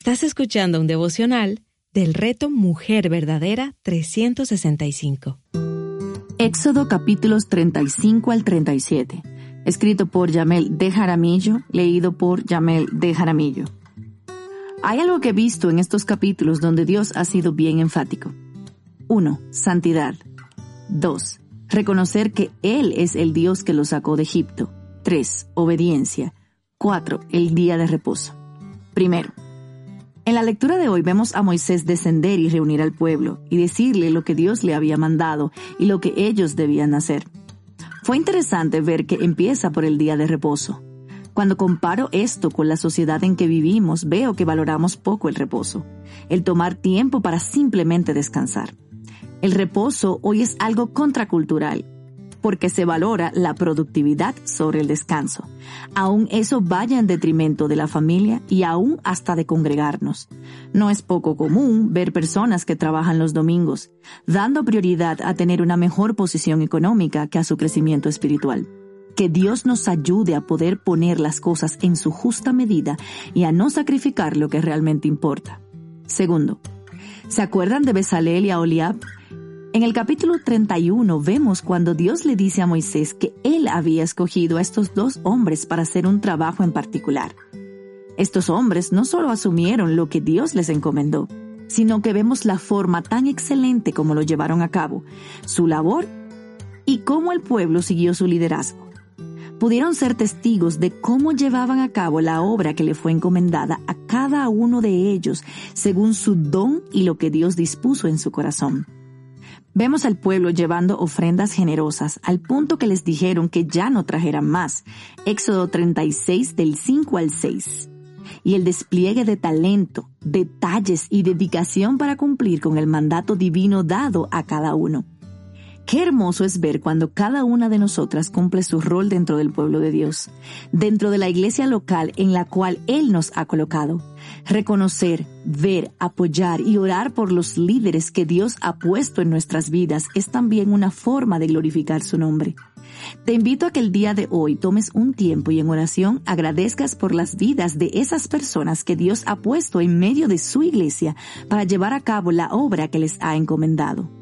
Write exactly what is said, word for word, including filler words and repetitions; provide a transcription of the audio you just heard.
Estás escuchando un devocional del Reto Mujer Verdadera trescientos sesenta y cinco. Éxodo capítulos treinta y cinco al treinta y siete. Escrito por Yamel de Jaramillo, leído por Yamel de Jaramillo. Hay algo que he visto en estos capítulos donde Dios ha sido bien enfático. uno. Santidad. dos. Reconocer que Él es el Dios que lo sacó de Egipto. tres. Obediencia. cuatro. El día de reposo. Primero, en la lectura de hoy vemos a Moisés descender y reunir al pueblo y decirle lo que Dios le había mandado y lo que ellos debían hacer. Fue interesante ver que empieza por el día de reposo. Cuando comparo esto con la sociedad en que vivimos, veo que valoramos poco el reposo, el tomar tiempo para simplemente descansar. El reposo hoy es algo contracultural, porque se valora la productividad sobre el descanso. Aún eso vaya en detrimento de la familia y aún hasta de congregarnos. No es poco común ver personas que trabajan los domingos, dando prioridad a tener una mejor posición económica que a su crecimiento espiritual. Que Dios nos ayude a poder poner las cosas en su justa medida y a no sacrificar lo que realmente importa. Segundo, ¿se acuerdan de Bezaleel y Aholiab? En el capítulo treinta y uno vemos cuando Dios le dice a Moisés que él había escogido a estos dos hombres para hacer un trabajo en particular. Estos hombres no solo asumieron lo que Dios les encomendó, sino que vemos la forma tan excelente como lo llevaron a cabo, su labor y cómo el pueblo siguió su liderazgo. Pudieron ser testigos de cómo llevaban a cabo la obra que le fue encomendada a cada uno de ellos según su don y lo que Dios dispuso en su corazón. Vemos al pueblo llevando ofrendas generosas al punto que les dijeron que ya no trajeran más. Éxodo treinta y seis del cinco al seis. Y el despliegue de talento, detalles y dedicación para cumplir con el mandato divino dado a cada uno. Qué hermoso es ver cuando cada una de nosotras cumple su rol dentro del pueblo de Dios, dentro de la iglesia local en la cual Él nos ha colocado. Reconocer, ver, apoyar y orar por los líderes que Dios ha puesto en nuestras vidas es también una forma de glorificar su nombre. Te invito a que el día de hoy tomes un tiempo y en oración agradezcas por las vidas de esas personas que Dios ha puesto en medio de su iglesia para llevar a cabo la obra que les ha encomendado.